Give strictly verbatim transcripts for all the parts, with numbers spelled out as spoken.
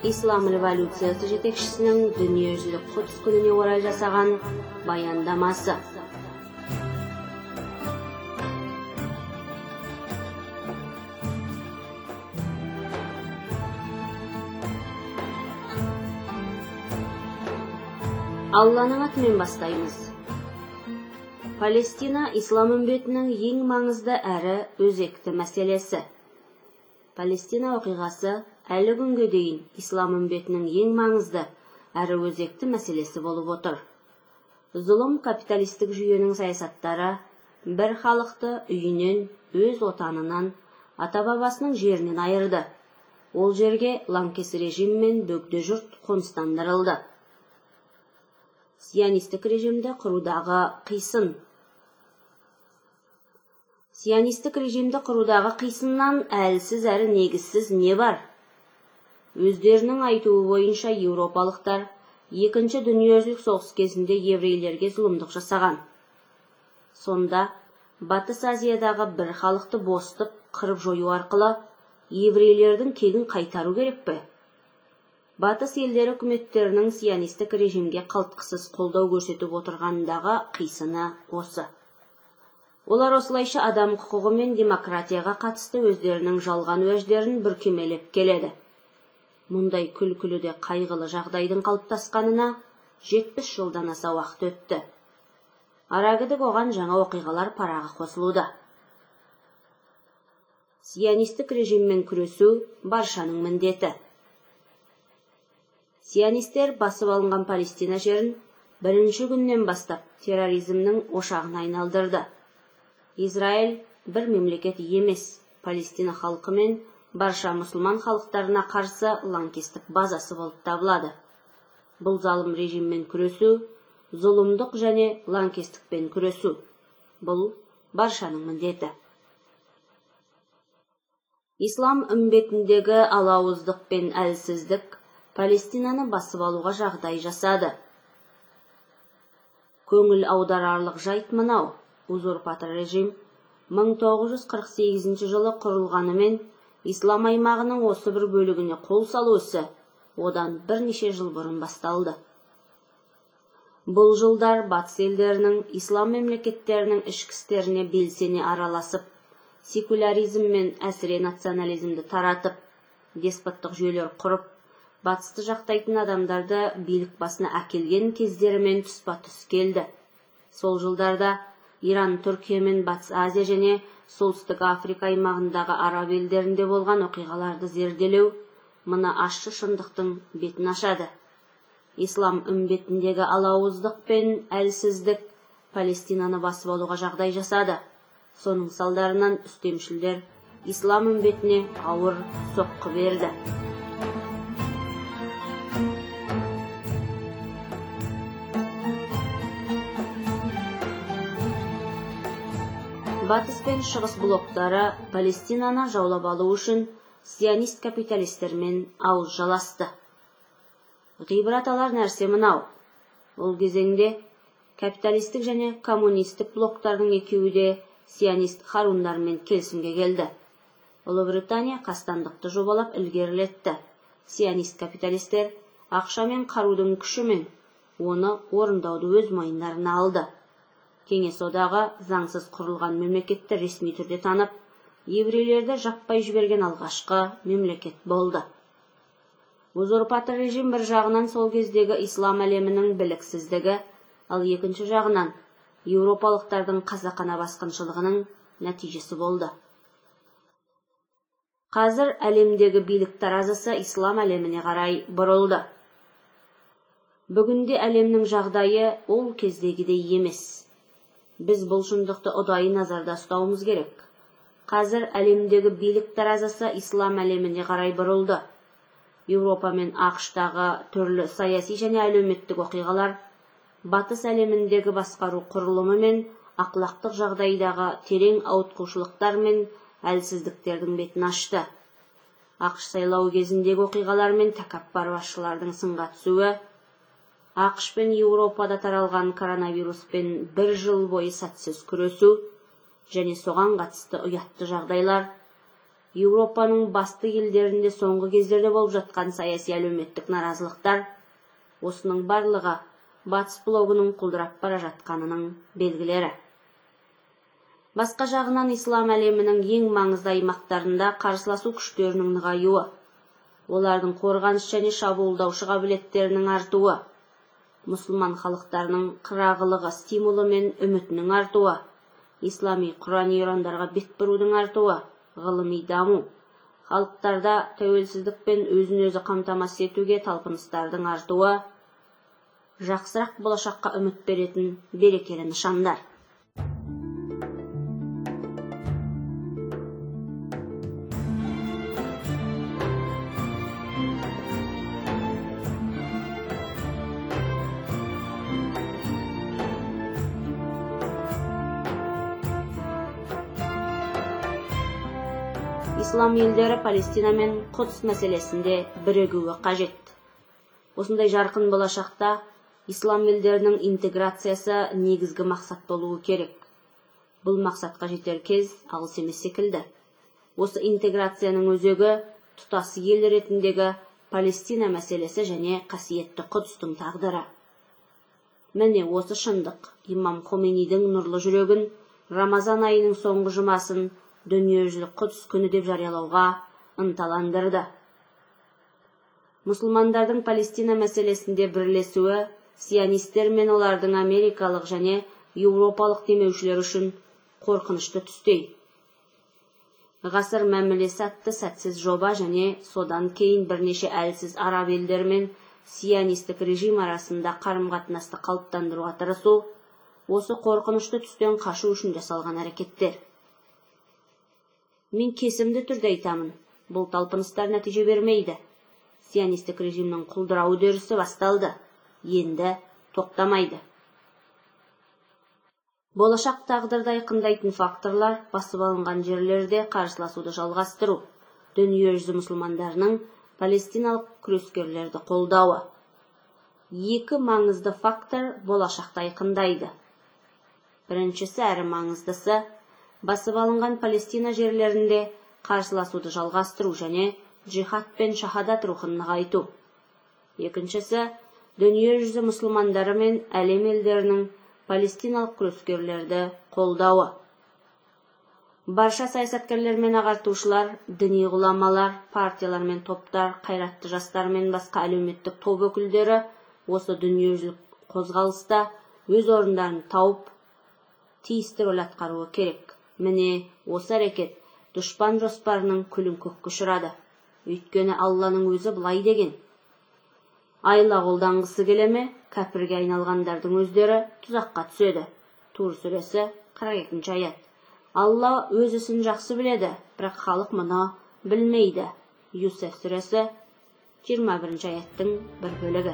Ислам революциясы жетекшісінің дүниежүзілік Құдс күніне орай жасаған баяндамасы. Алланың атымен бастаймыз. Палестина ислам үмбетінің ең маңызды әрі өзекті мәселесі. Палестина оқиғасы әлі күнге дейін ислам үмбетінің ең маңызды әрі өзекті мәселесі болып отыр. Зұлым капиталистік жүйенің саясаттары бір халықты үйінен, өз отанынан, ата-бабасының жерінен айырды. Ол жерге лаңкес режим мен бөгде жұрт қоныстандырылды. Сионистік режимді құрудағы қисын. Сионистік режимді құрудағы қисыннан әлсіз әрі негізсіз не бар? Өздерінің айтуы бойынша еуропалықтар екінші дүниежүзілік соғыс кезінде еврейлерге зұлымдық жасаған. Сонда Батыс Азиядағы бір халықты босытып, қырып жою арқылы еврейлердің кегін қайтару керек пе? Батыс елдері үкіметтерінің сионистік режимге қалтқысыз қолдау көрсетіп отырғандағы қисыны осы. Олар осылайша адам құқығы мен демократияға қатысты өздерінің жалған уәждерін бүркемелеп келеді. Мұндай күлкілі де қайғылы жағдайдың қалыптасқанына жетпіс жылдан аса уақыт өтті. Арагідік оған жаңа оқиғалар парағы қосылуда. Сионистік режиммен күресу баршаның міндеті. Сионистер басып алынған Палестина жерін бірінші күннен бастап терроризмнің ошағына айналдырды. Израиль бір мемлекет емес, Палестина халқы мен барша мұсылман халықтарына қарсы лаңкестік базасы болып табылады. Бұл залым режиммен күресу, зұлымдық және лаңкестікпен күресу. Бұл баршаның міндеті. Ислам үмбетіндегі алауыздық пен әлсіздік Палестинаны басып алуға жағдай жасады. Көңіл аударарлық жайт мынау: узурпатор режим мың тоғыз жүз қырық сегізінші жылы құрылғанымен ислам аймағының осы бір бөлігіне қол салу ісі одан бірнеше жыл бұрын басталды. Бұл жылдар батыс елдерінің ислам мемлекеттерінің ішкі істеріне белсене араласып, секуляризм мен әсіре национализмді таратып, деспоттық жүйелер құрып, батысты жақтайтын адамдарды билік басына әкелген кездерімен тұспа-тұс келді. Сол жылдарда Иран, Түркия мен Батыс Азия және Солтүстік Африка аймағындағы араб елдерінде болған оқиғаларды зерделеу мына ащы шындықтың бетін ашады. Ислам үмбетіндегі алауыздық пен әлсіздік Палестинаны басып алуға жағдай жасады. Соның салдарынан үстемшілдер ислам үмбетіне ауыр соққы берді. Батыс пен шығыс блоктары Палестинаны жаулап алу үшін сионист капиталистермен ауыз жаласты. Ғибрат алар нәрсе мынау: ол кезеңде капиталистік және коммунистік блоктардың екеуі де сионист харундармен келісімге келді. Ұлыбритания қастандықты жобалап ілгерілетті. Сионист капиталистер ақша мен қарудың күшімен оны орындауды өз мойындарына алды. Кеңес одағы заңсыз құрылған мемлекетті ресми түрде танып, еврейлерді жаппай жіберген алғашқы мемлекет болды. Узурпатор режим бір жағынан сол кездегі ислам әлемінің біліксіздігі, ал екінші жағынан еуропалықтардың қасақана басқыншылығының нәтижесі болды. Қазір әлемдегі билік таразысы ислам әлеміне қарай бұрылды. Бүгінде әлемнің жағдайы ол кездегідей емес. Біз бұл шындықты ұдайы назарда ұстауымыз керек. Қазір әлемдегі билік таразысы ислам әлеміне қарай бұрылды. Еуропа мен ақш-тағы түрлі саяси және әлеуметтік оқиғалар батыс әлеміндегі басқару құрылымы мен ақлақтық жағдайдағы терең ауытқушылықтар мен әлсіздіктердің бетін ашты. ақш сайлауы кезіндегі оқиғалар мен тәкаппар басшылардың сынға түсуі, ақш пен Еуропада таралған коронавируспен бір жыл бойы сәтсіз күресу және соған қатысты ұятты жағдайлар, Еуропаның басты елдерінде соңғы кездерде болып жатқан саяси әлеуметтік наразылықтар, осының барлығы батыс блогының құлдырап бара жатқанының белгілері. Басқа жағынан ислам әлемінің ең маңызды аймақтарында қарсыласу күштерінің нығаюы, олардың қорғаныс және шабуылдаушы қабілеттерінің артуы, мұсылман халықтарының қырағылығы стимулы мен үмітінің артуы, ислами құрани ұрандарға бет бұрудың артуы, ғылыми даму, халықтарда тәуелсіздік пен өзін-өзі қамтамасыз етуге талпыныстардың артуы, жақсырақ болашаққа үміт беретін берекелі нышандар. Ислам елдері Палестина мен Құдс мәселесінде бірігуі қажет. Осындай жарқын болашақта ислам елдерінің интеграциясы негізгі мақсат болуы керек. Бұл мақсатқа жетер кез алыс емес секілді. Осы интеграцияның өзегі тұтас ел ретіндегі Палестина мәселесі және қасиетті Құдстың тағдыры. Міне осы шындық имам Хомейнидің нұрлы жүрегін Рамазан айының соңғы жұмасын дүниежүзілік Құдс күні деп жариялауға ынталандырды. Мұсылмандардың Палестина мәселесінде бірлесуі сионистер мен олардың америкалық және еуропалық демеушілер үшін қорқынышты түстей. Ғасыр мәмілесі атты сәтсіз жоба және содан кейін бірнеше әлсіз араб елдері мен сионистік режим арасында қарым-қатынасты қалыптандыруға тырысу, осы қорқынышты түстен қашу үшін жасалған әрекеттер. Мен кесімді түрде айтамын, бұл талпыныстар нәтиже бермейді. Сионистік режимнің құлдырау үдерісі басталды, енді тоқтамайды. Болашақ тағдырды айқындайтын факторлар басып алынған жерлерде қарсыласуды жалғастыру, дүниежүзі мұсылмандарының палестиналық күрескерлерді қолдауы. Екі маңызды фактор болашақты айқындайды. Біріншісі әрі маңыздысы, басып алынған Палестина жерлерінде қарсыласуды жалғастыру және джихад пен шахадат рухын нығайту. Екіншісі, дүниежүзі мұсылмандары мен әлем елдерінің палестиналық күрескерлерді қолдауы. Барша саясаткерлер мен ағартушылар, діни ғұламалар, партиялар мен топтар, қайратты жастар мен басқа әлеуметтік топ өкілдері осы дүниежүзілік қозғалыста өз орындарын тауып, тиісті рөл атқаруы керек. Міне осы әрекет дұшпан жоспарының күлін көкке ұшырады. Өйткені Алланың өзі былай деген: айла қолданғысы келеме, кәпірге айналғандардың өздері тұзаққа түседі. Тур сүресі қырық екінші аят. Алла өз ісін жақсы біледі, бірақ халық мұны білмейді. Юсеф сүресі жиырма бірінші аяттың бір бөлігі.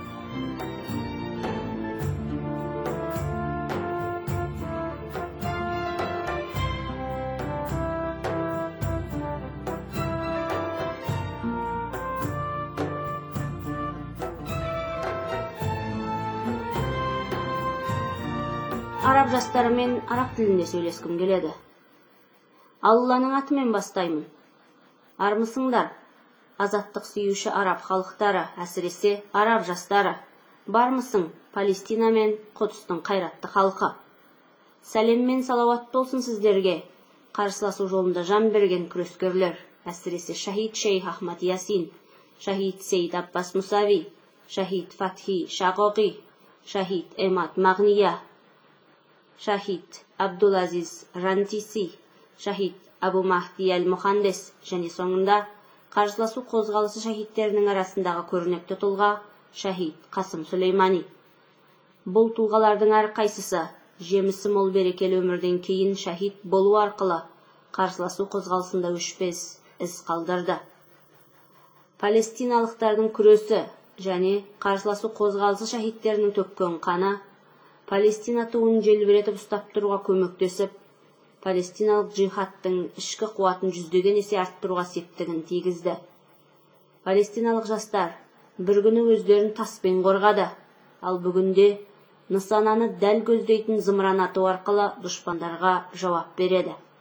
Араб жастарымен араб тілінде сөйлескім келеді. Алланың атымен бастаймын. Армысыңдар, азаттық сүйуші араб халықтары, әсіресе араб жастары. Бармысың, Палестина мен Құдстың қайратты халқы. Сәлем мен салауат болсын сіздерге, қарсыласу жолында жан берген күрескерлер, әсіресе шахид Шейх Ахмад Ясин, шахид Сейд Аббас Мусави, шахид Фатхи Шағоқи, шахид Эмад Мағния, шахид Абдулазиз Рантиси, шахид Абу Махди Әл-Мұхандес және соңында қарсыласу қозғалысы шахидтерінің арасындағы көрнекті тұлға шахид Қасым Сүлеймани. Бұл тұлғалардың әрқайсысы жемісі мол берекелі өмірден кейін шахид болу арқылы қарсыласу қозғалысында өшпес із қалдырды. Палестиналықтардың күресі және қарсыласу қозғалысы шахидтерінің төккен қаны Палестина туын желбіретіп ұстап тұруға көмектесіп, палестиналық джихадтың ішкі қуатын жүздеген есе арттыруға септігін тигізді. Палестиналық жастар бір күні өздерін таспен қорғады, ал бүгінде нысананы дәл көздейтін зымыран ату арқылы дұшпандарға жауап береді.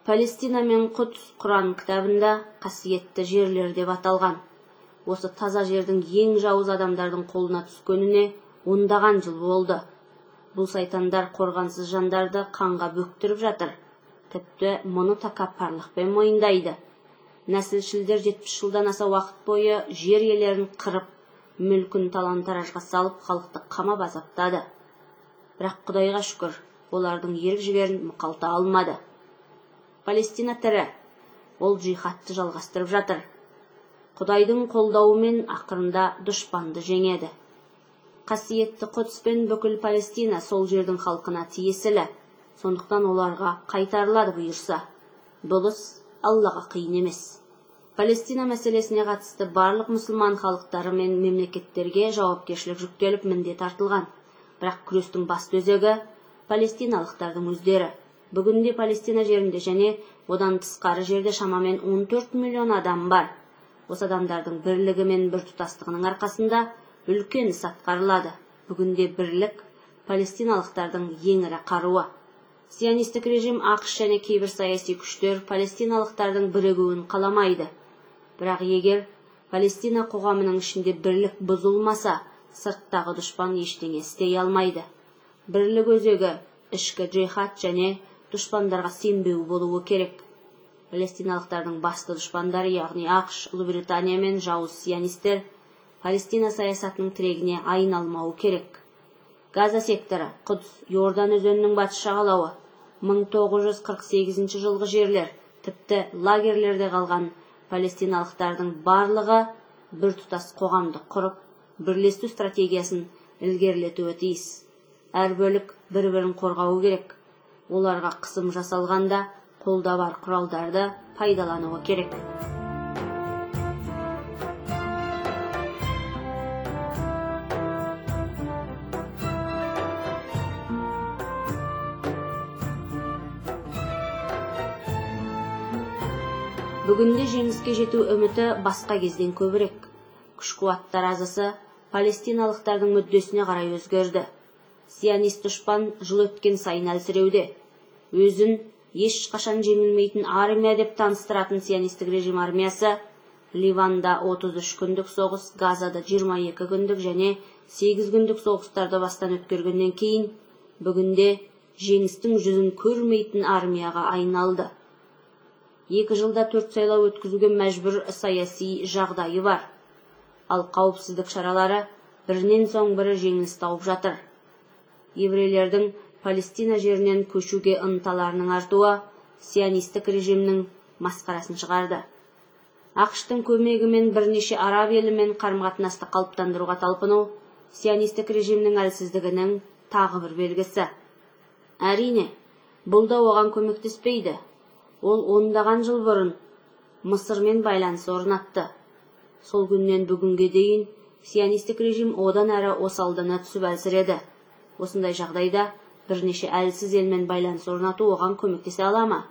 Палестина мен Құдс Құран кітабында қасиетті жерлер деп аталған. Осы таза жердің ең жауыз адамдардың қолына түскеніне ондаған жыл болды. Бұл сайтандар қорғансыз жандарды қанға бөктіріп жатыр. Тіпті мұны тәкаппарлықпен мойындайды. Нәсілшілдер жетпіс жылдан аса уақыт бойы жер иелерін қырып, мүлкін талан-таражға салып, халықты қамап азаптады. Бірақ Құдайға шүкір, олардың ерік жігерін мұқалта алмады. Палестина тірі, ол джихадты жалғастырып жатыр. Құдайдың қолдауымен ақырында дұшпанды жеңеді. Қасиетті Құдс пен бүкіл Палестина сол жердің халқына тиесілі, сондықтан оларға қайтарылады бұйырса. Бұл іс Аллаға қиын емес. Палестина мәселесіне қатысты барлық мұсылман халықтары мен мемлекеттерге жауапкершілік жүктеліп міндет артылған. Бірақ күрестің басты өзегі палестиналықтардың өздері. Бүгінде Палестина жерінде және одан тысқары жерде шамамен он төрт миллион адам бар. Осы адамдардың бірлігі мен біртұтастығының арқасында үлкен іс атқарылады. Бүгінде бірлік палестиналықтардың ең ірі қаруы. Сионистік режим ақш және кейбір саяси күштер палестиналықтардың бірігуін қаламайды. Бірақ егер Палестина қоғамының ішінде бірлік бұзылмаса, сырттағы дұшпан ештеңе істей алмайды. Бірлік өзегі ішкі джихад және дұшпандарға сенбеу болуы керек. Палестиналықтардың басты дұшпандары, яғни ақш, Ұлыбритания мен жауыз сионистер Палестина саясатының тірегіне айналмауы керек. Газа секторы, Құдс, Иордан өзенінің батыс жағалауы, мың тоғыз жүз қырық сегізінші жылғы жерлер, тіпті лагерлерде қалған палестиналықтардың барлығы біртұтас қоғамды құрып, бірлесу стратегиясын ілгерілетуі тиіс. Әр бөлік бір-бірін қорғауы керек. Оларға қысым жасалғанда қолда бар құралдарды пайдалануы керек. Бүгінде жеңіске жету үміті басқа кезден көбірек. Күш-қуаттар азысы палестиналықтардың мүддесіне қарай өзгерді. Сионист дұшпан жыл өткен сайын әлсіреуде. Өзін ешқашан жеңілмейтін армия деп таныстыратын сионистік режим армиясы Ливанда отыз үш күндік соғыс, Газада жиырма екі күндік және сегіз күндік соғыстарды бастан өткергеннен кейін бүгінде жеңістің жүзін көрмейтін армияға айналды. Екі жылда төрт сайлау өткізуге мәжбүр саяси жағдайы бар. Ал қауіпсіздік шаралары бірінен соң бірі жеңіліс тауып жатыр. Еврейлердің Палестина жерінен көшуге ынталарының артуы сионистік режимнің масқарасын шығарды. ақш-тың көмегімен бірнеше араб елімен қарым-қатынасты қалыптандыруға талпыну сионистік режимнің әлсіздігінің тағы бір белгісі. Әрине, бұл да оған көмектеспейді. Ол ондаған жыл бұрын Мысырмен байланыс орнатты. Сол күннен бүгінге дейін сионистік режим одан әрі осалдана түсіп әлсіреді. Осындай жағдайда бірнеше әлсіз елмен байланыс орнату оған көмектесе ала ма?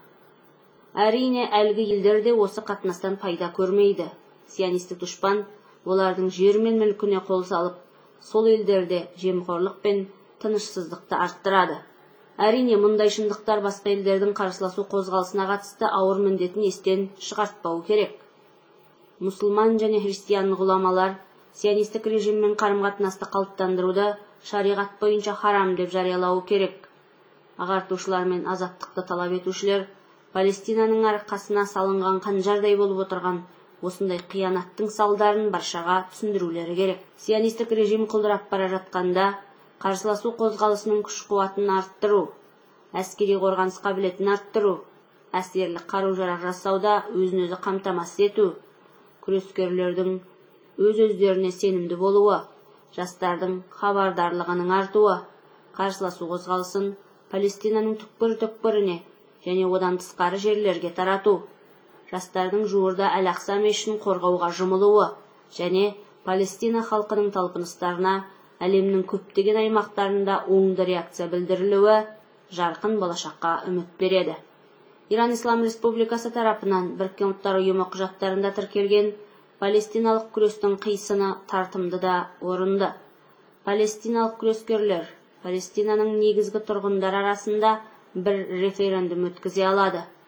Әрине, әлгі елдерде осы қатынастан пайда көрмейді. Сионистік дұшпан олардың жер мен мүлкіне қол салып, сол елдерде жемқорлық пен тынышсыздықты арттырады. Әрине, мұндай шындықтар басқа елдердің қарсыласу қозғалысына қатысты ауыр міндетін естен шығартпау керек. Мұсылман және христиан ғұламалар сионистік режиммен қарым-қатынасты қалыптандыруды шариғат бойынша харам деп жариялауы керек. Ағартушылар мен азаттықты талап етушілер Палестинаның арқасына салынған қанжардай болып отырған осындай қиянаттың салдарын баршаға түсіндірулері керек. Сионистік режим құлдырап бара жатқанда қарсыласу қозғалысының күш-қуатын арттыру, әскери қорғаныс қабілетін арттыру, әсерлі қару-жарақ жасауда өзін-өзі қамтамасыз ету, күрескерлердің өз-өздеріне сенімді болуы, жастардың хабардарлығының артуы, қарсыласу қозғалысын Палестинаның түкпір-түкпіріне және одан тысқары жерлерге тарату, жастардың жуырда Әл-Ақса мешітін қорғауға жұмылуы және Палестина халқының талпыныстарына әлемнің көптеген аймақтарында оңды реакция білдірілуі жарқын болашаққа үміт береді. Иран Ислам Республикасы тарапынан Біріккен ұлттар ұйымы құжаттарында тіркелген палестиналық күрестің қисыны тартымды да орынды. Палестиналық күрескерлер Палестинаның негізгі тұрғындар арасында бір референдум өткізе алады.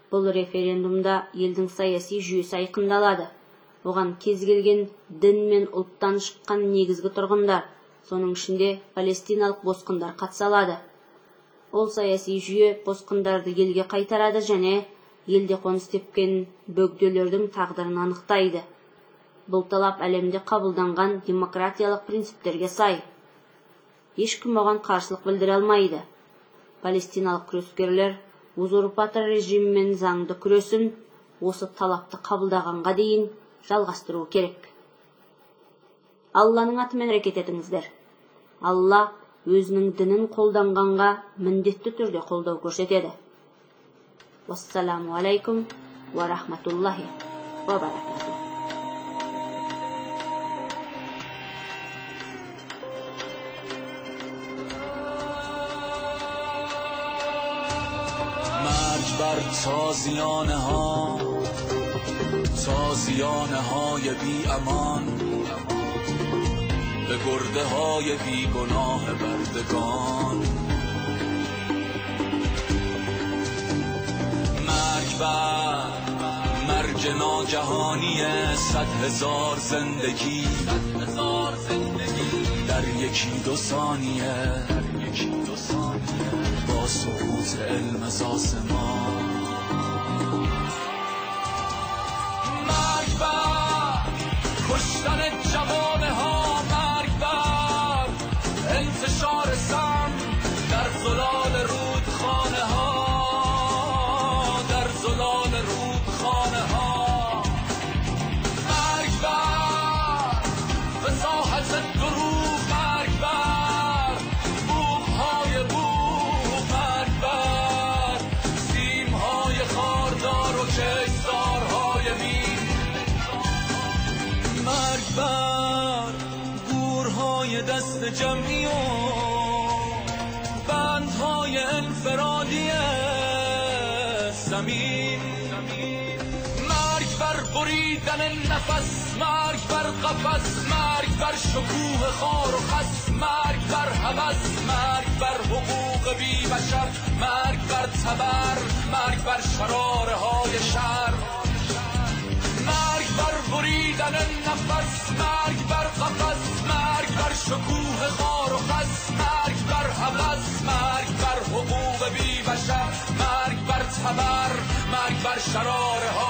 Бұл референдумда елдің саяси жүйесі айқындалады. Оған кез келген дін мен ұлттан шыққан негізгі тұрғындар, соның ішінде палестиналық босқындар қатыса алады. Ол саяси жүйе босқындарды елге қайтарады және елде қоныс тепкен бөгделердің тағдырын анықтайды. Бұл талап әлемде қабылданған демократиялық принциптерге сай. Ешкім оған қарсылық білдіре алмайды. Палестиналық күрескерлер узурпатор режиммен заңды күресін осы талапты қабылдағанға дейін жалғастыру керек. Алланың атымен әрекет етіңіздер. Алла өзінің дінін қолданғанға міндетті түрде қолдау көрсетеді. Вассаламу алейкум ва рахматуллахи ва баракатух. بر تازیانه ها تازیانه های بی امان به گرده های بی گناه بردگان مرگ بر مرگ ناگهانی صد هزار زندگی در یکی دو ثانیه با سقوط علم از آسمان مرگ بر کشتن جوانه ها مرگ بر انتشار سم در زلال رودخانه ها در زلال رودخانه ها مرگ بر فصاحت دروغ مرگ بر بوم‌های بوم مرگ بر سیم‌های خاردار و کشتارهای مین مرگ بر گورهای دست جمعی و بندهای انفرادی زمین مرگ بر بریدن نفس مرگ بر قفس مرگ بر شکوه خار و خس مرگ بر هوس مرگ بر حقوق بی بشر مرگ بر تبر مرگ بر شراره های شر مرگ بر بریدن نفس مرگ بر قفس مرگ بر شکوه خار و خس مرگ بر هوس مرگ بر حقوق بی بشر مرگ بر تبر مرگ بر شراره ها